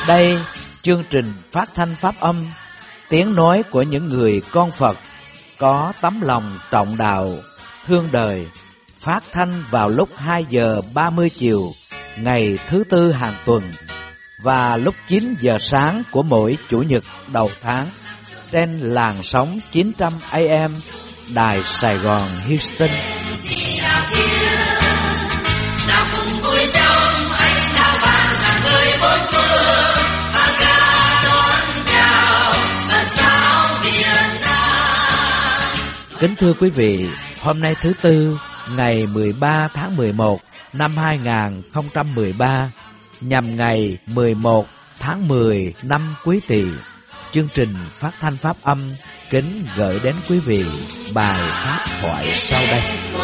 Đây, chương trình phát thanh pháp âm, tiếng nói của những người con Phật có tấm lòng trọng đạo, thương đời, phát thanh vào lúc 2 giờ 30 chiều ngày thứ Tư hàng tuần và lúc 9 giờ sáng của mỗi Chủ nhật đầu tháng trên làn sóng 900 AM Đài Sài Gòn Houston. Kính thưa quý vị, hôm nay thứ Tư, ngày 13 tháng 11 năm 2013, nhằm ngày 11 tháng 10 năm Quý Tỵ, chương trình phát thanh pháp âm kính gửi đến quý vị bài pháp thoại sau đây.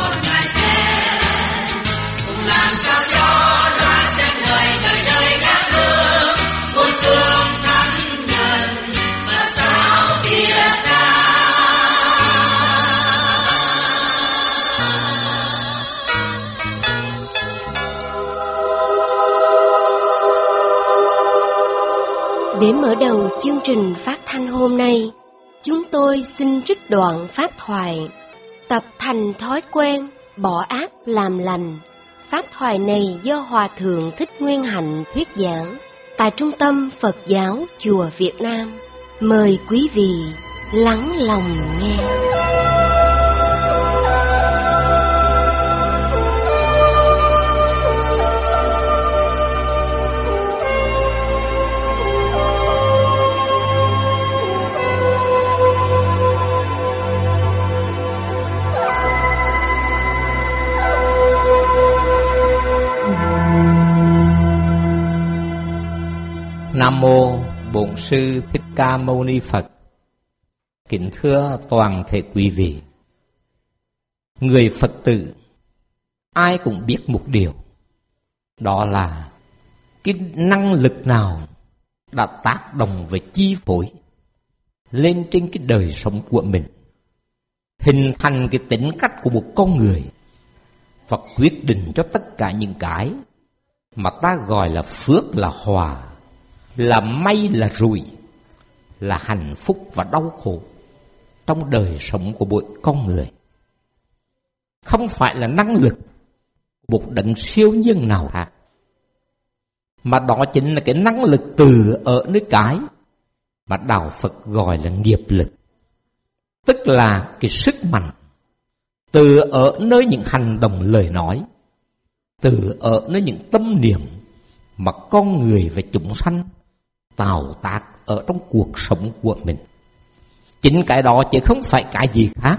Để mở đầu chương trình phát thanh hôm nay, chúng tôi xin trích đoạn pháp thoại Tập thành thói quen, bỏ ác làm lành. Pháp thoại này do Hòa Thượng Thích Nguyên Hạnh thuyết giảng tại Trung tâm Phật giáo Chùa Việt Nam. Mời quý vị lắng lòng nghe. Nam mô Bổn Sư Thích Ca Mâu Ni Phật. Kính thưa toàn thể quý vị, người Phật tử ai cũng biết một điều, đó là cái năng lực nào đã tác động và chi phối lên trên cái đời sống của mình, hình thành cái tính cách của một con người và quyết định cho tất cả những cái mà ta gọi là phước, là hòa, là may, là rủi, là hạnh phúc và đau khổ trong đời sống của mỗi con người. Không phải là năng lực của một đấng siêu nhiên nào khác, mà đó chính là cái năng lực từ ở nơi cái mà đạo Phật gọi là nghiệp lực, tức là cái sức mạnh từ ở nơi những hành động lời nói, từ ở nơi những tâm niệm mà con người và chúng sanh tạo tác ở trong cuộc sống của mình. Chính cái đó chứ không phải cái gì khác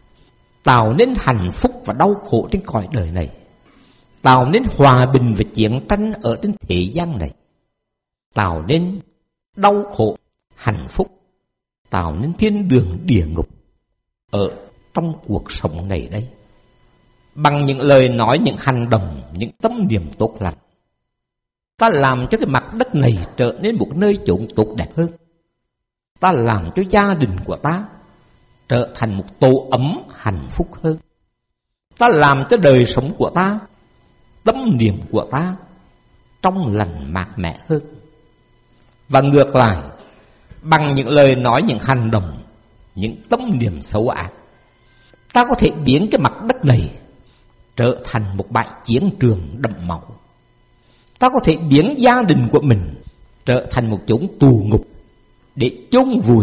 tạo nên hạnh phúc và đau khổ trên cõi đời này, tạo nên hòa bình và chiến tranh ở trên thế gian này, tạo nên đau khổ, hạnh phúc, tạo nên thiên đường địa ngục ở trong cuộc sống này đây. Bằng những lời nói, những hành động, những tâm niệm tốt lành, ta làm cho cái mặt đất này trở nên một nơi chốn tốt đẹp hơn. Ta làm cho gia đình của ta trở thành một tổ ấm hạnh phúc hơn. Ta làm cho đời sống của ta, tâm niệm của ta trong lành mát mẻ hơn. Và ngược lại, bằng những lời nói, những hành động, những tâm niệm xấu ác, ta có thể biến cái mặt đất này trở thành một bãi chiến trường đẫm máu. Ta có thể biến gia đình của mình trở thành một chốn tù ngục để chôn vùi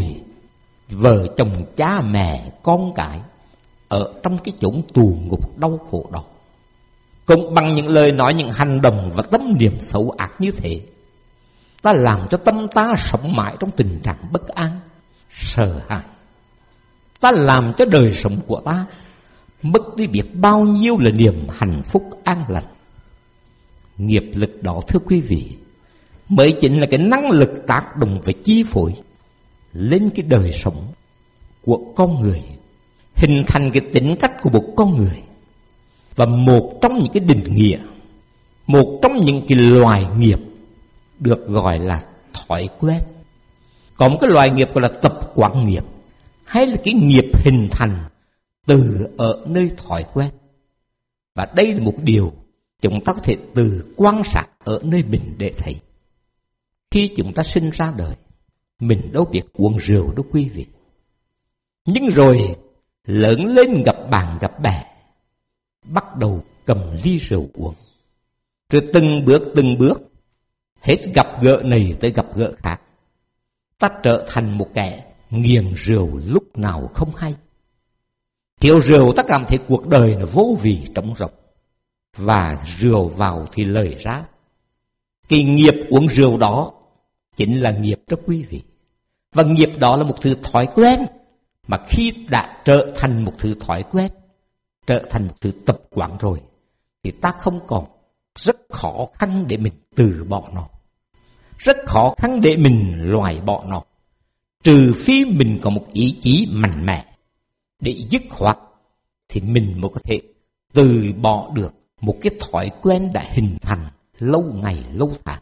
vợ chồng, cha mẹ, con cái ở trong cái chốn tù ngục đau khổ đó. Cũng bằng những lời nói, những hành động và tâm niệm xấu ác như thế, ta làm cho tâm ta sống mãi trong tình trạng bất an, sợ hãi. Ta làm cho đời sống của ta mất đi biết bao nhiêu là niềm hạnh phúc an lành. Nghiệp lực đó, thưa quý vị, mới chính là cái năng lực tác động và chi phối lên cái đời sống của con người, hình thành cái tính cách của một con người. Và một trong những cái định nghĩa, một trong những cái loài nghiệp được gọi là thói quen. Có một cái loài nghiệp gọi là tập quán nghiệp, hay là cái nghiệp hình thành từ ở nơi thói quen. Và đây là một điều chúng ta có thể từ quan sát ở nơi mình để thấy. Khi chúng ta sinh ra đời, mình đâu biết uống rượu đâu quý vị. Nhưng rồi lớn lên gặp bạn gặp bè, bắt đầu cầm ly rượu uống. Rồi từng bước, hết gặp gỡ này tới gặp gỡ khác, ta trở thành một kẻ nghiền rượu lúc nào không hay. Thiếu rượu ta cảm thấy cuộc đời nó vô vị trống rỗng, và rượu vào thì lời ra. Cái nghiệp uống rượu đó chính là nghiệp đó quý vị. Và nghiệp đó là một thứ thói quen, mà khi đã trở thành một thứ thói quen, trở thành một thứ tập quán rồi, thì ta không còn, rất khó khăn để mình từ bỏ nó, rất khó khăn để mình loại bỏ nó, trừ phi mình có một ý chí mạnh mẽ để dứt khoát, thì mình mới có thể từ bỏ được một cái thói quen đã hình thành lâu ngày lâu tháng.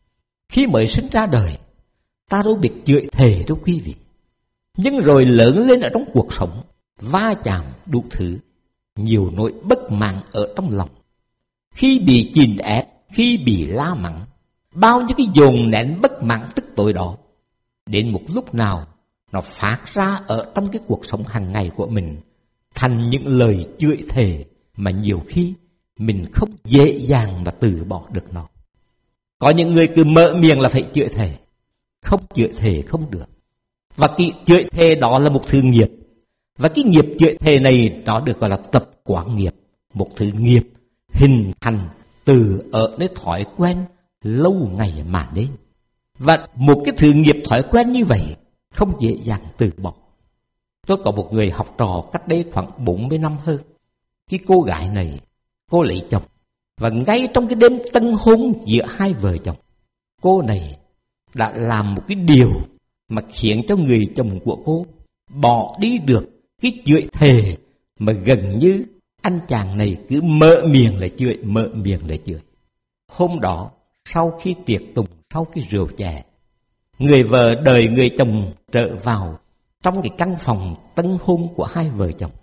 Khi mới sinh ra đời, ta đâu biết chửi thề đâu quý vị. Nhưng rồi lớn lên ở trong cuộc sống, va chạm đủ thứ, nhiều nỗi bất mãn ở trong lòng. Khi bị chèn ép, khi bị la mắng, bao nhiêu cái dồn nén bất mãn tức tối đó, đến một lúc nào nó phát ra ở trong cái cuộc sống hàng ngày của mình, thành những lời chửi thề mà nhiều khi mình không dễ dàng mà từ bỏ được nó. Có những người cứ mở miệng là phải chửi thề, không chửi thề không được. Và cái chửi thề đó là một thứ nghiệp. Và cái nghiệp chửi thề này nó được gọi là tập quán nghiệp, một thứ nghiệp hình thành từ ở nơi thói quen lâu ngày mà đến. Và một cái thứ nghiệp thói quen như vậy không dễ dàng từ bỏ. Tôi có một người học trò cách đây khoảng 40 năm hơn. Cái cô gái này, cô lấy chồng, và ngay trong cái đêm tân hôn giữa hai vợ chồng, cô này đã làm một cái điều mà khiến cho người chồng của cô bỏ đi được cái chửi thề mà gần như anh chàng này cứ mở miệng là chửi, mở miệng là chửi. Hôm đó, sau khi tiệc tùng, sau cái rượu chè, người vợ đợi người chồng trở vào trong cái căn phòng tân hôn của hai vợ chồng.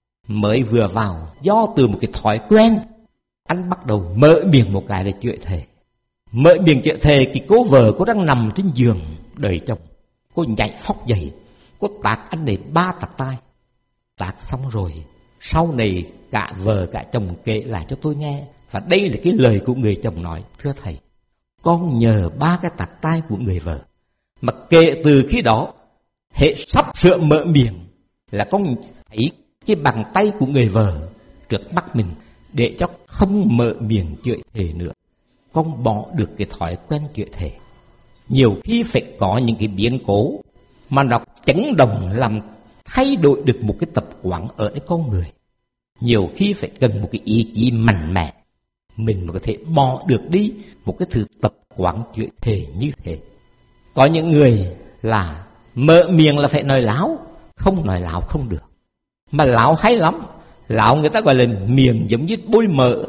Mới vừa vào, do từ một cái thói quen, anh bắt đầu mở miệng một cái là chửi thề. Mở miệng chửi thề, thì cô vợ cô đang nằm trên giường đợi chồng. Cô nhảy phóc dậy, cô tát anh này 3 tát tai. Tát xong rồi, sau này cả vợ cả chồng kể lại cho tôi nghe. Và đây là cái lời của người chồng nói: thưa thầy, con nhờ 3 cái tát tai của người vợ, mà kể từ khi đó, hệ sắp sửa mở miệng là con thấy cái bàn tay của người vợ trước mắt mình, để cho không mở miệng chửi thề nữa. Con bỏ được cái thói quen chửi thề. Nhiều khi phải có những cái biến cố mà nó chấn động làm thay đổi được một cái tập quán ở cái con người. Nhiều khi phải cần một cái ý chí mạnh mẽ, mình mới có thể bỏ được đi một cái thứ tập quán chửi thề như thế. Có những người là mở miệng là phải nói láo, không nói láo không được. Mà láo hay lắm, láo người ta gọi là miệng giống như bôi mỡ,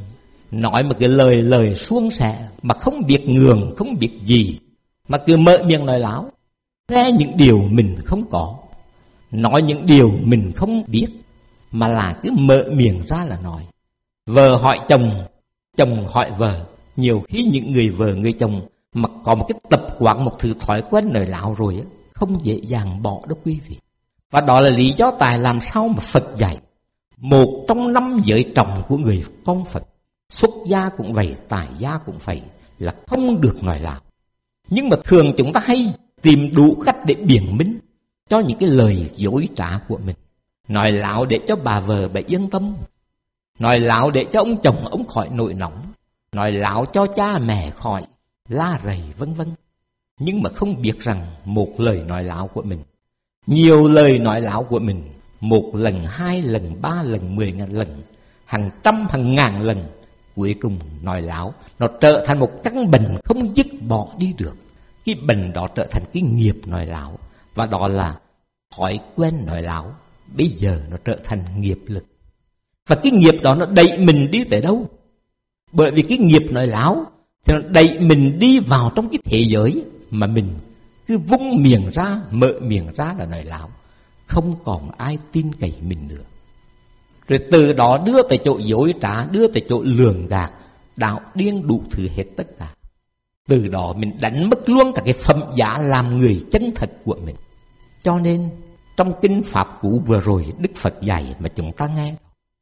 nói một cái lời suông sẻ mà không biết ngường, không biết gì, mà cứ mở miệng nói láo, nghe những điều mình không có, nói những điều mình không biết, mà là cứ mở miệng ra là nói. Vợ hỏi chồng, chồng hỏi vợ. Nhiều khi những người vợ người chồng mà có một cái tập quán, một thứ thói quen nói láo rồi, không dễ dàng bỏ đó quý vị. Và đó là lý do tại làm sao mà Phật dạy một trong 5 giới trọng của người con Phật, xuất gia cũng vậy, tại gia cũng vậy, là không được nói láo. Nhưng mà thường chúng ta hay tìm đủ cách để biện minh cho những cái lời dối trá của mình. Nói láo để cho bà vợ bà yên tâm, nói láo để cho ông chồng ông khỏi nổi nóng, nói láo cho cha mẹ khỏi la rầy vân vân. Nhưng mà không biết rằng một lời nói láo của mình, nhiều lời nói láo của mình, 1 lần, 2 lần, 3 lần, 10.000 lần, hàng trăm, hàng ngàn lần, cuối cùng nói láo nó trở thành một căn bệnh không dứt bỏ đi được. Cái bệnh đó trở thành cái nghiệp nói láo, và đó là thói quen nói láo. Bây giờ nó trở thành nghiệp lực. Và cái nghiệp đó nó đẩy mình đi tới đâu? Bởi vì cái nghiệp nói láo thì nó đẩy mình đi vào trong cái thế giới mà mình cứ vung miệng ra, mở miệng ra là nói láo, không còn ai tin cậy mình nữa. Rồi từ đó đưa tới chỗ dối trá, đưa tới chỗ lường gạt, đạo điên đủ thứ hết tất cả. Từ đó mình đánh mất luôn cả cái phẩm giá làm người chân thật của mình. Cho nên trong kinh Pháp Cú vừa rồi Đức Phật dạy mà chúng ta nghe,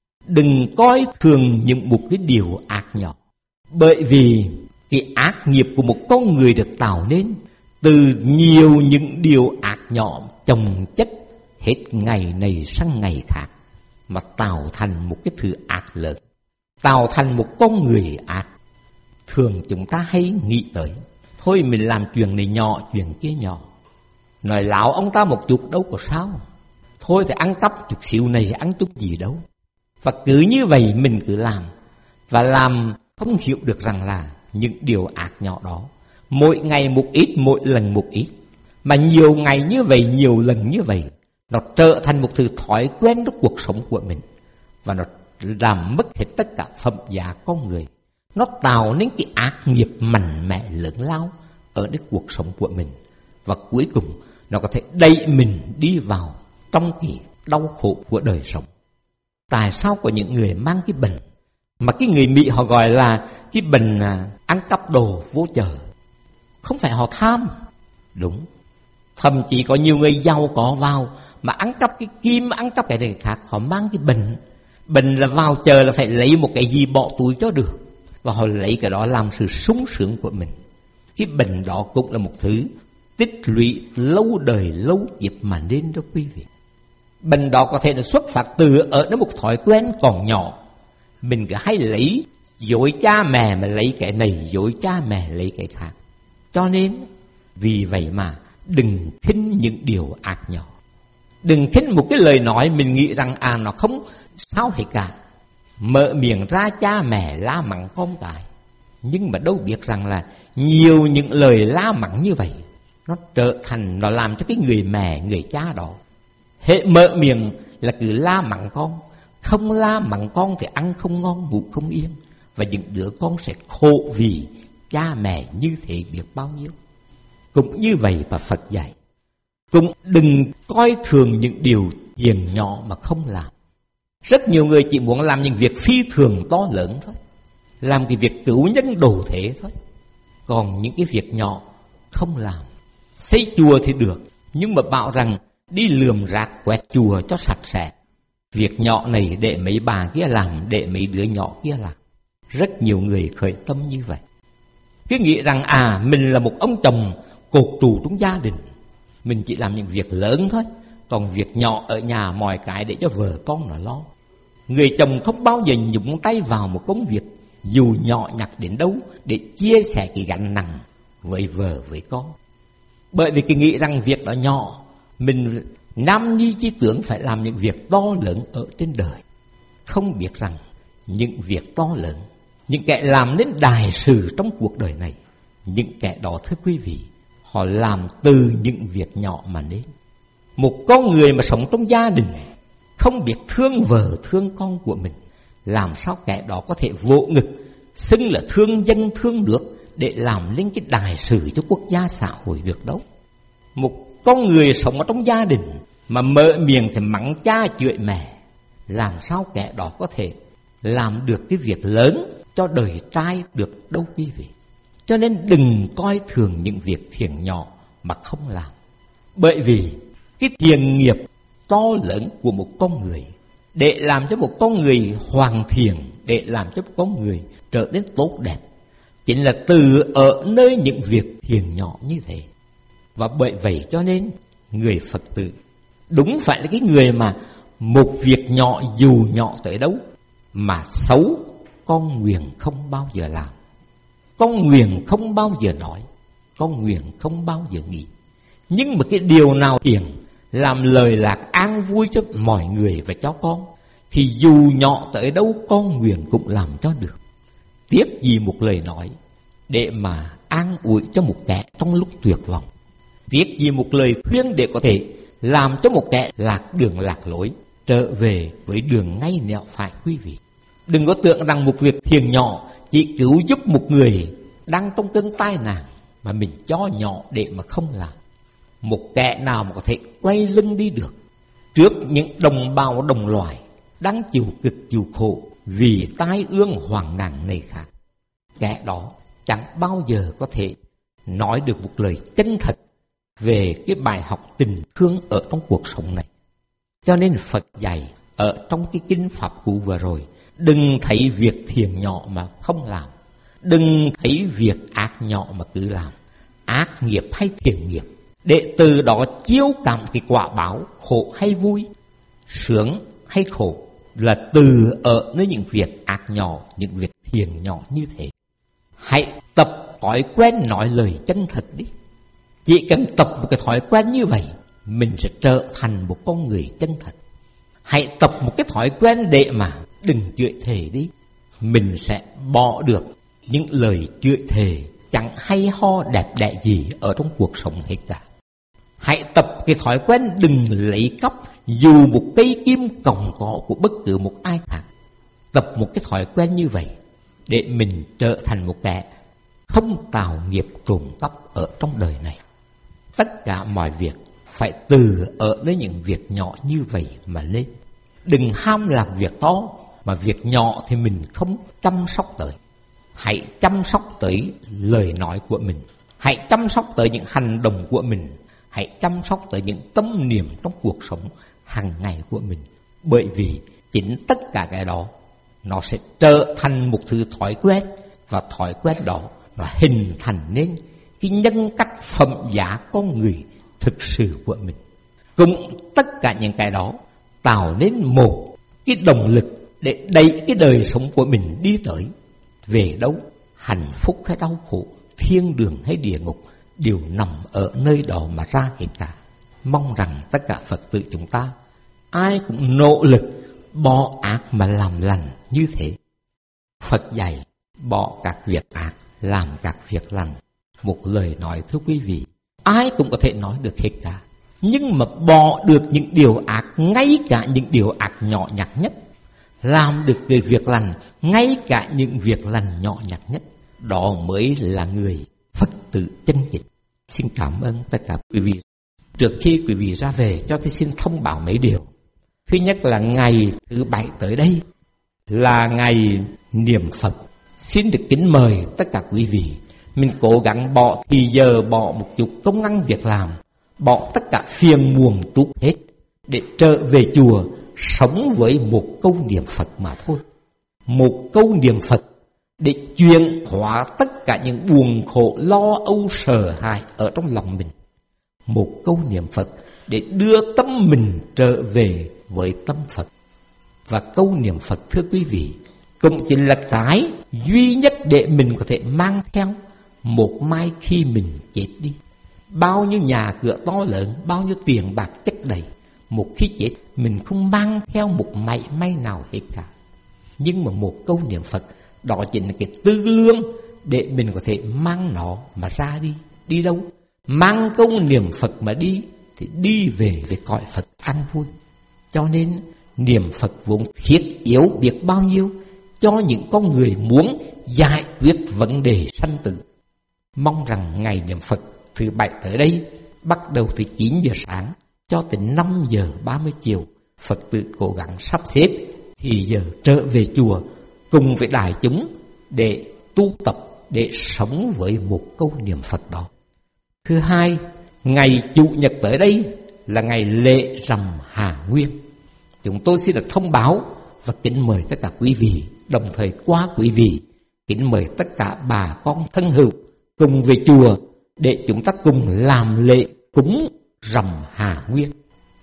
đừng coi thường những một cái điều ác nhỏ. Bởi vì cái ác nghiệp của một con người được tạo nên từ nhiều những điều ác nhỏ chồng chất hết ngày này sang ngày khác, mà tạo thành một cái thứ ác lớn, tạo thành một con người ác. Thường chúng ta hay nghĩ tới, thôi mình làm chuyện này nhỏ, chuyện kia nhỏ, nói láo ông ta một chút đâu có sao, thôi thì ăn cắp chút xíu này, ăn chút gì đâu. Và cứ như vậy mình cứ làm, và làm không hiểu được rằng là những điều ác nhỏ đó mỗi ngày một ít, mỗi lần một ít, mà nhiều ngày như vậy, nhiều lần như vậy, nó trở thành một thứ thói quen trong cuộc sống của mình, và nó làm mất hết tất cả phẩm giá con người. Nó tạo nên cái ác nghiệp mạnh mẽ lớn lao ở cái cuộc sống của mình, và cuối cùng nó có thể đẩy mình đi vào trong cái đau khổ của đời sống. Tại sao có những người mang cái bệnh mà cái người Mỹ họ gọi là cái bệnh ăn cắp đồ vô chợ? Không phải họ tham, đúng. Thậm chí có nhiều người giàu có vào mà ăn cắp cái kim, ăn cắp cái này khác, họ mang cái bệnh. Bệnh là vào chợ là phải lấy một cái gì bỏ túi cho được, và họ lấy cái đó làm sự sung sướng của mình. Cái bệnh đó cũng là một thứ tích lũy lâu đời lâu kiếp mà nên đó quý vị. Bệnh đó có thể là xuất phát từ ở nó một thói quen còn nhỏ. Mình cứ hay lấy dối cha mẹ mà lấy cái này, dối cha mẹ lấy cái khác. Cho nên vì vậy mà đừng khinh những điều ác nhỏ. Đừng khinh một cái lời nói mình nghĩ rằng nó không sao hết cả. Mở miệng ra cha mẹ la mắng con cái, nhưng mà đâu biết rằng là nhiều những lời la mắng như vậy nó trở thành, nó làm cho cái người mẹ, người cha đó hệ mở miệng là cứ la mắng con. Không la mắng con thì ăn không ngon, ngủ không yên, và những đứa con sẽ khổ vì cha mẹ như thế biết bao nhiêu. Cũng như vậy mà Phật dạy, cũng đừng coi thường những điều hiền nhỏ mà không làm. Rất nhiều người chỉ muốn làm những việc phi thường to lớn thôi, làm cái việc cứu nhân độ thế thôi, còn những cái việc nhỏ không làm. Xây chùa thì được, nhưng mà bảo rằng đi lườm rác quét chùa cho sạch sẽ, việc nhỏ này để mấy bà kia làm, để mấy đứa nhỏ kia làm. Rất nhiều người khởi tâm như vậy, cứ nghĩ rằng mình là một ông chồng cột trụ trong gia đình, mình chỉ làm những việc lớn thôi, còn việc nhỏ ở nhà mọi cái để cho vợ con nó lo. Người chồng không bao giờ nhúng tay vào một công việc dù nhỏ nhặt đến đâu để chia sẻ cái gánh nặng với vợ với con. Bởi vì cái nghĩ rằng việc đó nhỏ, mình nam nhi chi tưởng phải làm những việc to lớn ở trên đời. Không biết rằng những việc to lớn, những kẻ làm nên đại sự trong cuộc đời này, những kẻ đó thưa quý vị, họ làm từ những việc nhỏ mà nên. Một con người mà sống trong gia đình không biết thương vợ thương con của mình, làm sao kẻ đó có thể vỗ ngực xưng là thương dân thương nước để làm lên cái đại sự cho quốc gia xã hội được đâu. Một con người sống ở trong gia đình mà mở miệng thì mắng cha chửi mẹ, làm sao kẻ đó có thể làm được cái việc lớn cho đời trai được đâu quý vị. Cho nên đừng coi thường những việc thiện nhỏ mà không làm. Bởi vì cái thiện nghiệp to lớn của một con người, để làm cho một con người hoàn thiện, để làm cho một con người trở nên tốt đẹp, chính là từ ở nơi những việc thiện nhỏ như thế. Và bởi vậy cho nên người Phật tử đúng phải là cái người mà một việc nhỏ dù nhỏ tới đâu mà xấu, con nguyện không bao giờ làm, con nguyện không bao giờ nói, con nguyện không bao giờ nghĩ. Nhưng mà cái điều nào thiện, làm lời lạc an vui cho mọi người và cho con, thì dù nhỏ tới đâu con nguyện cũng làm cho được. Tiếc gì một lời nói để mà an ủi cho một kẻ trong lúc tuyệt vọng, tiếc gì một lời khuyên để có thể làm cho một kẻ lạc đường lạc lối trở về với đường ngay nẻo phải quý vị. Đừng có tưởng rằng một việc thiện nhỏ chỉ cứu giúp một người đang trong cơn tai nạn mà mình cho nhỏ để mà không làm. Một kẻ nào mà có thể quay lưng đi được trước những đồng bào đồng loài đang chịu cực chịu khổ vì tai ương hoạn nạn này khác, kẻ đó chẳng bao giờ có thể nói được một lời chân thật về cái bài học tình thương ở trong cuộc sống này. Cho nên Phật dạy ở trong cái kinh Pháp Cú vừa rồi, đừng thấy việc thiện nhỏ mà không làm, đừng thấy việc ác nhỏ mà cứ làm, ác nghiệp hay thiện nghiệp, để từ đó chiếu cảm cái quả báo khổ hay vui, sướng hay khổ là từ ở nơi những việc ác nhỏ, những việc thiện nhỏ như thế. Hãy tập thói quen nói lời chân thật đi. Chỉ cần tập một cái thói quen như vậy, mình sẽ trở thành một con người chân thật. Hãy tập một cái thói quen để mà đừng chửi thề đi. Mình sẽ bỏ được những lời chửi thề chẳng hay ho đẹp đẽ gì ở trong cuộc sống hết cả. Hãy tập cái thói quen đừng lấy cắp dù một cây kim còng cỏ của bất cứ một ai khác. Tập một cái thói quen như vậy để mình trở thành một kẻ không tạo nghiệp trộm cắp ở trong đời này. Tất cả mọi việc phải từ ở nơi những việc nhỏ như vậy mà lên. Đừng ham làm việc to, mà việc nhỏ thì mình không chăm sóc tới. Hãy chăm sóc tới lời nói của mình, hãy chăm sóc tới những hành động của mình, hãy chăm sóc tới những tâm niệm trong cuộc sống hàng ngày của mình. Bởi vì chính tất cả cái đó nó sẽ trở thành một thứ thói quen, và thói quen đó nó hình thành nên cái nhân cách phẩm giá con người thực sự của mình. Cũng tất cả những cái đó tạo nên một cái động lực để đẩy cái đời sống của mình đi tới. Về đâu, hạnh phúc hay đau khổ, thiên đường hay địa ngục đều nằm ở nơi đó mà ra hết cả. Mong rằng tất cả Phật tử chúng ta ai cũng nỗ lực bỏ ác mà làm lành như thế. Phật dạy bỏ các việc ác, làm các việc lành. Một lời nói thưa quý vị, ai cũng có thể nói được hết cả. Nhưng mà bỏ được những điều ác, ngay cả những điều ác nhỏ nhặt nhất, làm được cái việc lành, ngay cả những việc lành nhỏ nhặt nhất, đó mới là người Phật tử chân chính. Xin cảm ơn tất cả quý vị. Trước khi quý vị ra về, cho tôi xin thông báo mấy điều. Thứ nhất là ngày thứ 7 tới đây là ngày niệm Phật. Xin được kính mời tất cả quý vị, mình cố gắng bỏ thì giờ, bỏ một chút công ăn việc làm, bỏ tất cả phiền muộn túc hết, để trở về chùa sống với một câu niệm Phật mà thôi. Một câu niệm Phật để chuyển hóa tất cả những buồn khổ, lo âu, sợ hãi ở trong lòng mình. Một câu niệm Phật để đưa tâm mình trở về với tâm Phật. Và câu niệm Phật thưa quý vị, cũng chính là cái duy nhất để mình có thể mang theo một mai khi mình chết đi. Bao nhiêu nhà cửa to lớn, bao nhiêu tiền bạc chất đầy, một khi chết mình không mang theo một mảy may nào hết cả. Nhưng mà một câu niệm Phật, đó chính là cái tư lương để mình có thể mang nó mà ra đi. Đi đâu? Mang câu niệm Phật mà đi thì đi về với cõi Phật an vui. Cho nên niệm Phật vốn thiết yếu biết bao nhiêu cho những con người muốn giải quyết vấn đề sanh tử. Mong rằng ngày niệm Phật thứ 7 tới đây, bắt đầu từ 9 giờ sáng cho tới 5 giờ 30 chiều, Phật tử cố gắng sắp xếp thì giờ trở về chùa cùng với đại chúng để tu tập, để sống với một câu niệm Phật đó. Thứ hai, ngày Chủ nhật tới đây là ngày lễ rằm Hà Nguyên. Chúng tôi xin được thông báo và kính mời tất cả quý vị, đồng thời qua quý vị, kính mời tất cả bà con thân hữu cùng về chùa để chúng ta cùng làm lễ cúng rằm Hà Nguyên.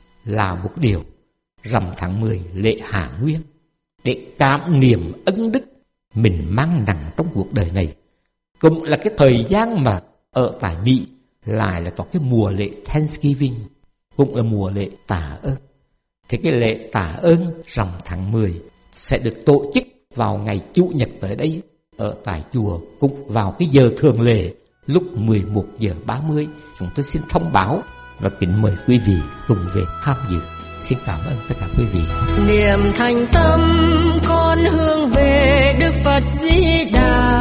Là một điều rằm tháng 10 lễ Hà Nguyên, để cảm niệm ân đức mình mang nặng trong cuộc đời này. Cũng là cái thời gian mà ở tại Mỹ lại là có cái mùa lễ Thanksgiving, cũng là mùa lễ tạ ơn. Thì cái lễ tạ ơn rằm tháng 10 sẽ được tổ chức vào ngày Chủ nhật tới đây ở tại chùa, cũng vào cái giờ thường lệ lúc 11 giờ 30. Chúng tôi xin thông báo và kính mời quý vị cùng về tham dự. Xin cảm ơn tất cả quý vị. Niệm thành tâm con hướng về Đức Phật Di Đà,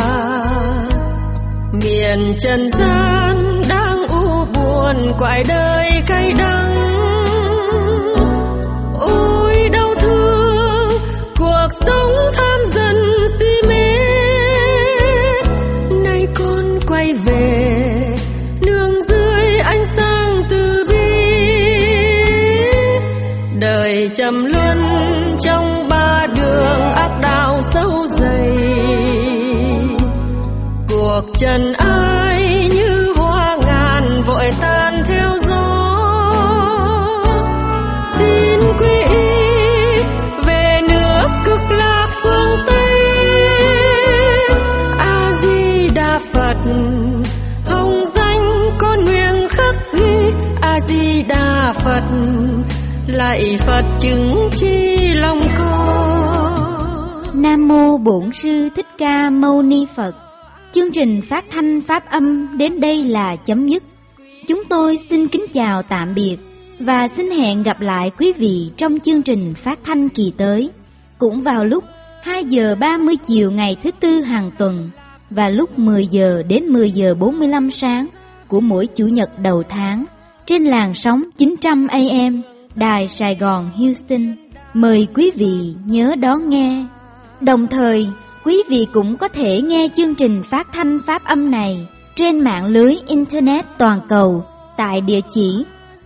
miền trần gian đang u buồn quại đời cay đắng. Ôi đau thương cuộc sống tham dần si mê, trầm luân trong ba đường ác đạo sâu dày. Cuộc trần ai như hoa ngàn vội tan theo gió. Xin quy y về nước Cực Lạc phương Tây. A Di Đà Phật hồng danh con nguyện khắc ghi. A Di Đà Phật lạy Phật chứng chi lòng con. Nam mô Bổn Sư Thích Ca Mâu Ni Phật. Chương trình phát thanh pháp âm đến đây là chấm dứt. Chúng tôi xin kính chào tạm biệt và xin hẹn gặp lại quý vị trong chương trình phát thanh kỳ tới, cũng vào lúc 2 giờ 30 chiều ngày thứ Tư hàng tuần và lúc 10 giờ đến 10 giờ 45 sáng của mỗi Chủ nhật đầu tháng trên làn sóng 900 AM Đài Sài Gòn Houston. Mời quý vị nhớ đón nghe. Đồng thời, quý vị cũng có thể nghe chương trình phát thanh pháp âm này trên mạng lưới Internet toàn cầu tại địa chỉ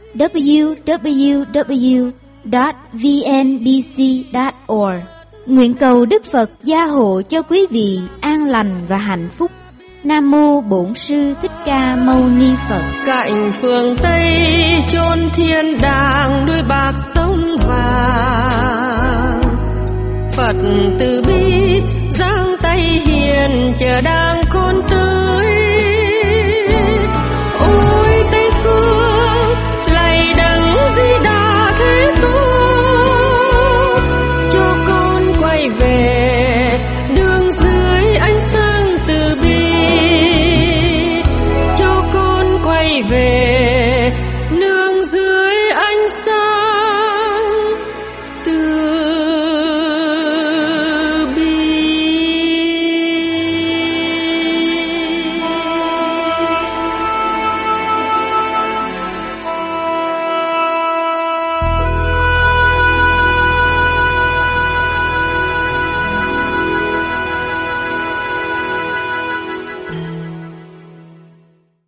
www.vnbc.org. Nguyện cầu Đức Phật gia hộ cho quý vị an lành và hạnh phúc. Nam mô Bổn Sư Thích Ca Mâu Ni Phật. Cạnh phương Tây chốn thiên đàng đuôi bạc sông vàng, Phật từ bi giang tay hiền chờ đang